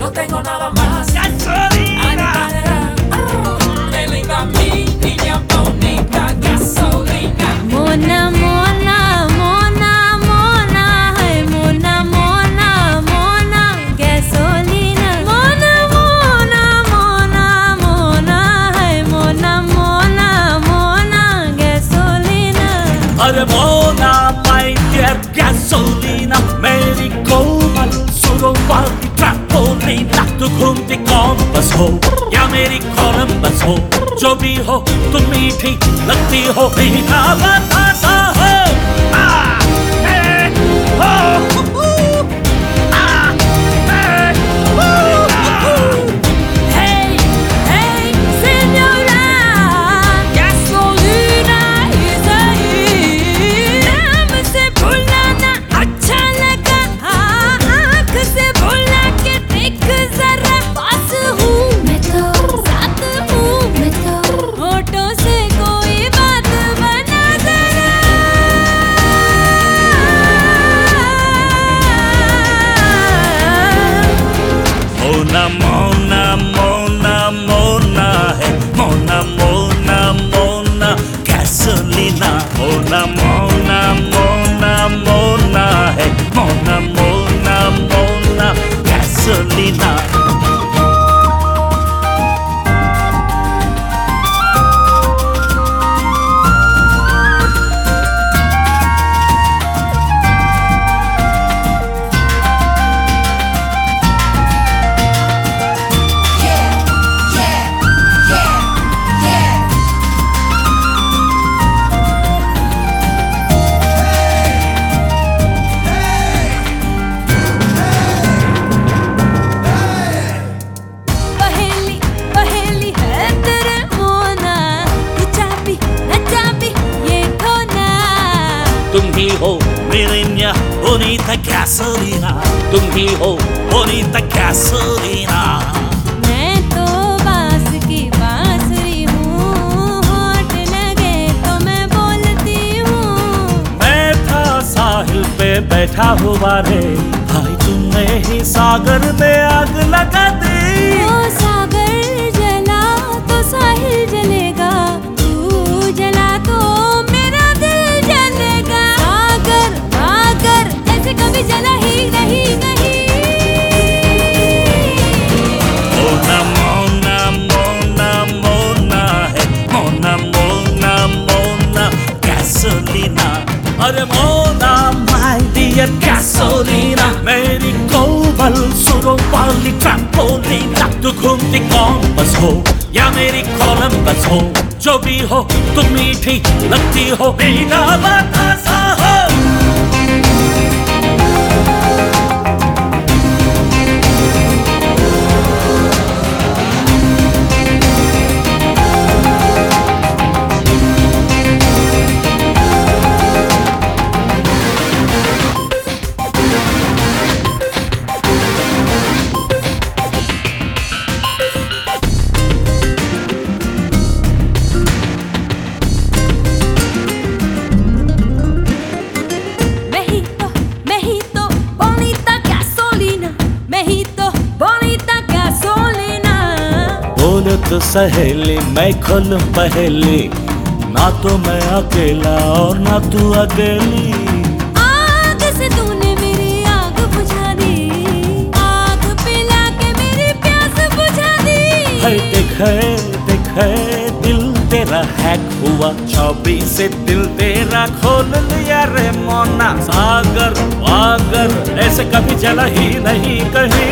no tengo nada más. Gasolina. Qué linda mi niña bonita, gasolina. Mona, mona, mona, mona, hey, mona, mona, mona, gasolina. Mona, mona, mona, mona, hey, mona, mona, mona, gasolina. अरे Mona my dear gasolina, मेरी कोमल सुरों वाली ट्रैम्पोलिना। तू घूमती compass हो या मेरी Columbus हो, जो भी हो तुम मीठी लगती हो, मीठा बतासा हो। Hey, hey, señora, gasolina is a hit. नाम से बुलाना अच्छा लगा, आँख से बुला के देख जरा। पास हूँ मैं तो, साथ हूँ मैं तो, होठों से कोई बात बना जरा। मोना मोना मोना मोना है, मोना मोना मोना gasolina। मोना मोना मोना मोना है, मोना मोना मोना gasolina। पहेली पहेली है तेरे मोना, तू चाबी न चाबी ये खोना। तुम ही हो मेरी न्या bonita gasolina, तुम ही हो bonita gasolina। मैं तो बांस की बांसुरी हूँ, होठ लगे तो मैं बोलती हूँ। मैं था साहिल पे बैठा हुआ रे, भाई तुमने ही सागर में आग लगा दी। ओ सागर जला तो साहिल जलेगा, तू जला तो मेरा दिल जलेगा। सागर सागर ऐसे कभी जला ही नहीं नहीं। मोना मोना मोना मोना है, मोना मोना मोना gasolina। अरे मोना my dear gasolina, मेरी कोमल सुरों वाली ट्रैम्पोलिना। तू घूमती कॉम्पस हो या मेरी कोलंबस हो, जो भी हो तुम मीठी लगती हो, मीठा बतासा हो। मैं ही तो bonita gasolina, मैं ही तो bonita gasolina। बोलो तो सहेली मैं खोलूं पहेली, ना तो मैं अकेला और ना तू अकेली। आग से तूने मेरी आग बुझा दी, आग पिला के मेरी प्यास बुझा दी। है देखे दिल तेरा हैक हुआ, चाबी से दिल तेरा खोल लिया रे मोना। सागर वागर ऐसे कभी जला ही नहीं कहीं।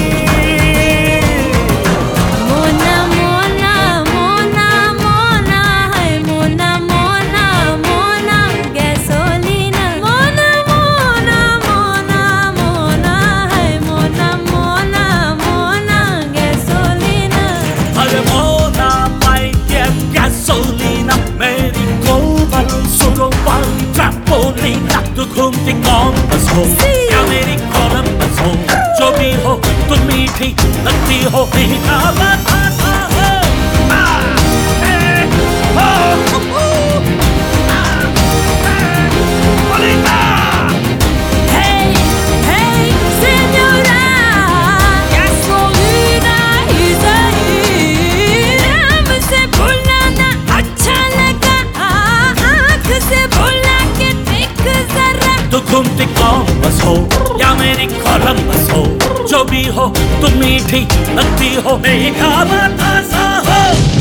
मोना मोना मोना मोना है, मोना मोना मोना gasolina। मोना मोना मोना मोना है, मोना मोना मोना gasolina। अरे मोना my dear gasolina, मेरी कोमल सुरों वाली ट्रैम्पोलिना। तू घूमती कॉम्पस हो या मेरी कोलंबस हो, जो भी हो तुम मीठी लगती हो, मीठा बतासा हो। Hey, hey, señora, gasolina. तुम मीठी लगती हो, मेरी क्या बात आसा हो।